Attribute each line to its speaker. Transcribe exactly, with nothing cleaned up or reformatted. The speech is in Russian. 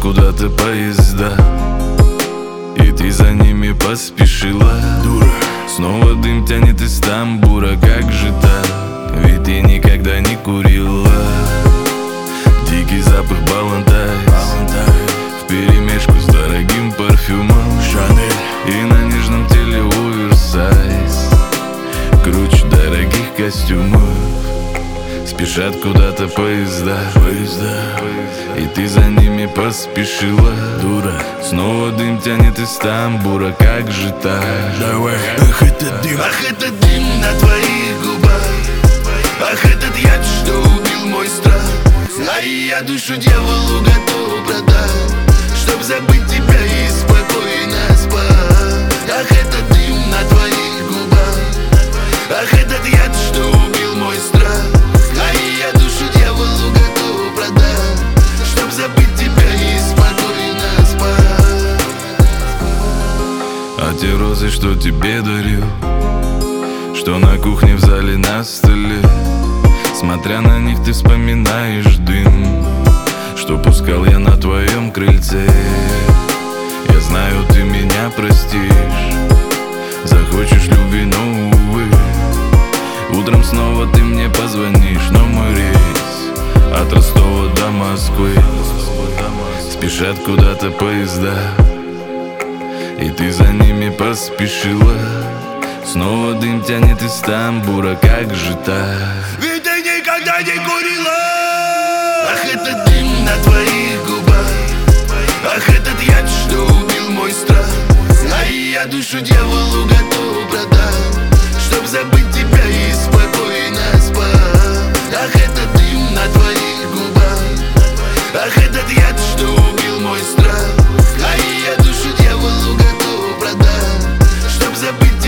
Speaker 1: куда-то поезда, и ты за ними поспешила. Дура. Снова дым тянет из тамбура, как же так? Ведь ты никогда не курила. Дикий запах Балантайс вперемешку с дорогим парфюмом Шанель, и на нежном теле оверсайз круче дорогих костюмов. Спешат куда-то поезда, поезда, и ты за ними поспешила. Дура. Снова дым тянет из тамбура, как же так? Давай.
Speaker 2: Ах, этот дым, ах, этот дым на твоих губах, ах, этот яд, что убил мой страх. А я душу дьяволу готов продать, чтоб забыть тебя и спокойно спать. Ах, этот дым на твоих губах, ах, этот яд, что убил мой страх. А я душу дьяволу готов продать, чтоб забыть тебя и спокойно спать.
Speaker 1: А те розы, что тебе дарил, что на кухне, в зале, на столе, смотря на них, ты вспоминаешь дым, что пускал я на твоем крыльце. Я знаю, ты меня простишь, захочешь любви, но увы. Утром снова ты мне позвонишь, но мой рейс от Ростова до Москвы. Спешат куда-то поезда, и ты за ними поспешила. Снова дым тянет из тамбура, как же так?
Speaker 2: Ведь ты никогда не курила. Ах, этот дым на твоих губах, ах, этот яд, что убил мой страх. А я душу дьяволу готов продать, чтоб забыть тебя и спокойно спать. Ах, этот дым на твоих губах, ах, этот яд, что убил мой страх. А я душу дьяволу готов продать, чтоб забыть